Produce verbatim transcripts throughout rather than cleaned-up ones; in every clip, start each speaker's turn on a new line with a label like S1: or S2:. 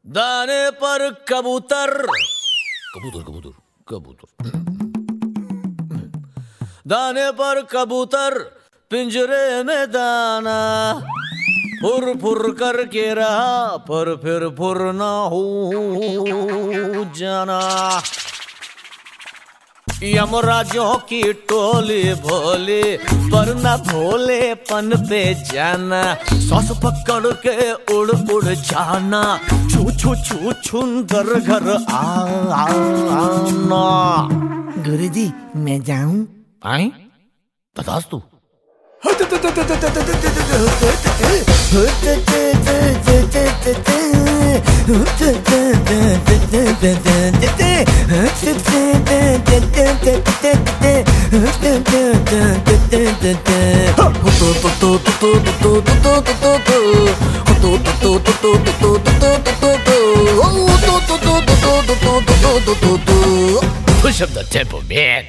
S1: दाने पर कबूतर कबूतर कबूतर कबूतर दाने पर कबूतर पिंजरे में दाना फुर फुर करके रहा पर फिर फुर ना हो जाना। यमराजों की टोली भोली पर न भोलेपन पे जाना। सॉस पकड़ के उड़ उड़ जाना छू छू छू छुंदर घर आना।
S2: गुरुजी मैं जाऊं?
S1: आई बतास तू। Push up the tempo, man.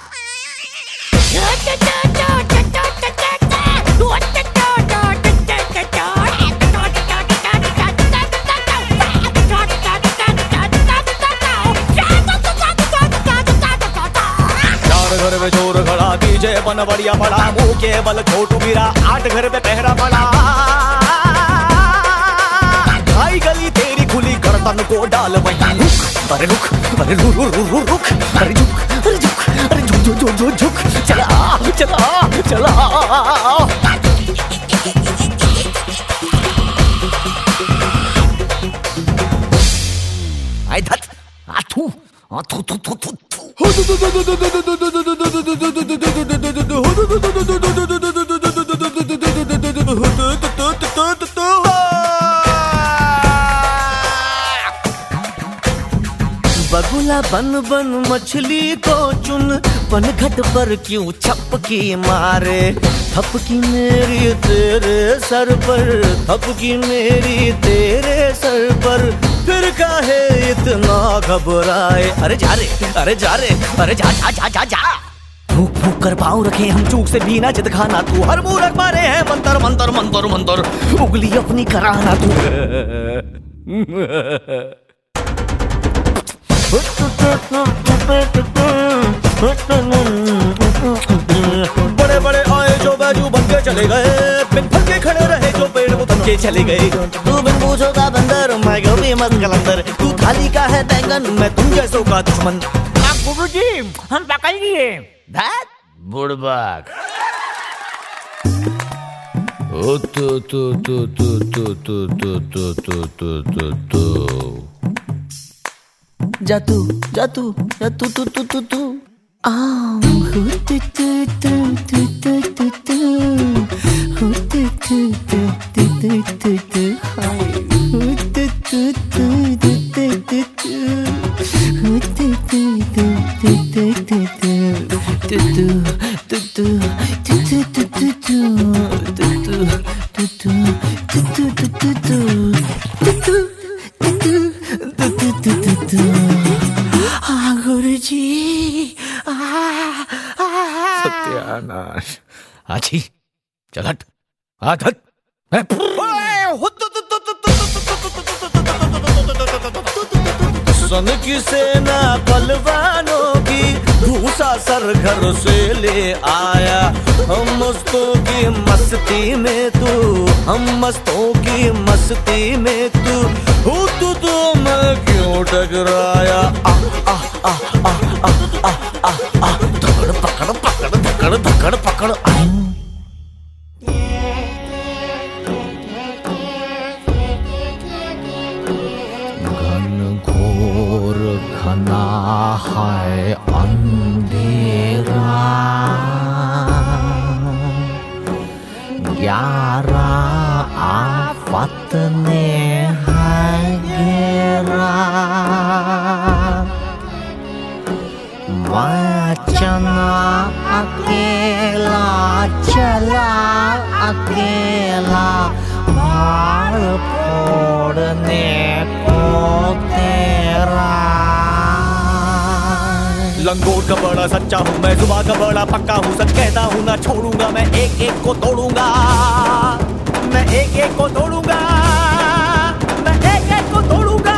S1: घर में चोर खड़ा डीजे बन बढ़िया पड़ा मुंह के बल छोटू गिरा आठ घर पे पहरा पड़ा। भाई गली तेरी खुली गर्दन को डाल वहीं रुक अरे रुक अरे रुक रुक रुक अरे झुक अरे झुक अरे झुक झुक झुक झुक झुक चला चला चला। आई धत आथू आथू थू थू थू बगुला बन बन मछली को चुन पनघट पर क्यों छपकी मारे। थपकी मेरी तेरे सर पर थपकी मेरी तेरे सर पर फिर काहे इतना घबराए। अरे जा रे अरे जा रे अरे जा जा जा जा जा। फूक फूक कर पाँव रखे हम चूक से भी ना जिद खाना तू हर मूरख मारे हैं मंतर मंतर मंतर मंतर उंगली अपनी कराना तू। बड़े बड़े आए जो बाजू बन के चले गए बिन फल के खड़े रहे जो पेड़ वो बन के चले गए। तू बिन पूछो का बंदर मैं गोभी मत कलंदर तू थाली का है बैंगन मैं तुम जैसों का दुश्मन।
S2: गुरुजी हम पकड़ लिए
S1: दैट बुड़बाक। ओ तो तो तो तो तो तो तो तो तो तो तो तो
S2: जातू जातू जातू तू तू तू तू आ हु तू तू तू तू तू तू तू हु तू तू तू तू तू तू हाय हु तू तू तू तू तू तू हु तू तू तू तू तू तू तू तू तू तू तू तू गुरुजी
S1: सत्यानाश। आजी चल हट हाथ हट। सन की सेना बलवानों की भूसा सर घर से ले आया। हम मस्तों की मस्ती में तू हम मस्तों की मस्ती में तू हूँ तू तो मैं क्यों टकराया। आ आ आ आ आ आ आ आ धकड़ पकड़ पकड़ धकड़ धकड़ पकड़। घना है अंधेरा ग्यारह आफत ने है घेरा। मैं चना अकेला चला अकेला भाड़ फोड़ने को तेरा। लंगोट का बड़ा सच्चा हूँ मैं जुबान का बड़ा पक्का हूँ सच कहता हूँ ना छोड़ूंगा मैं एक एक को तोड़ूंगा मैं एक एक को तोड़ूंगा मैं एक एक को तोड़ूंगा।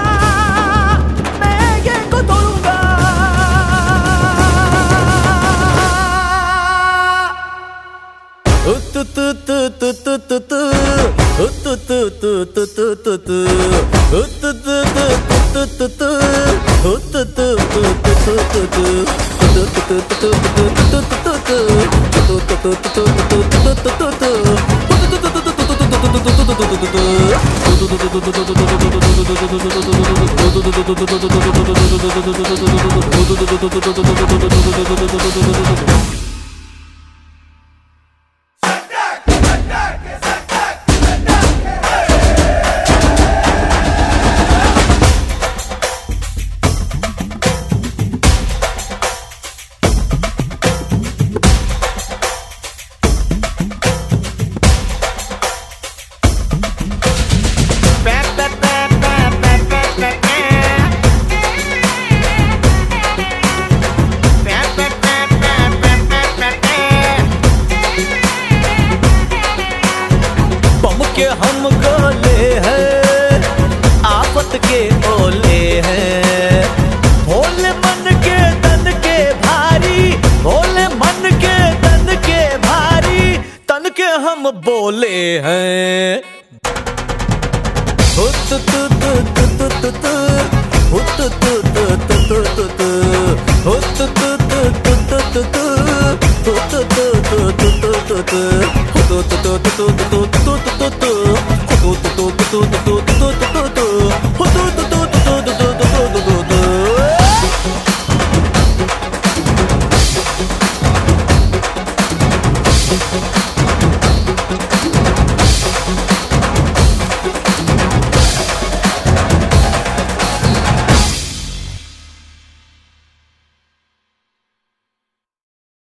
S1: के हम गोले हैं, आफत के ओले हैं, भोले मन के तन के भारी, भोले मन के तन के भारी, तन के हम बोले हैं। हो तु तु तु तु तु तु तु, हो तु तु तु तु तु तु तु, हो तु तु तु तु तु तु तु, हो तु तु तु तु तु तु तु, हो तु तु तु तु तु तु तु तु तु, हो तु तु तु तु तु तु।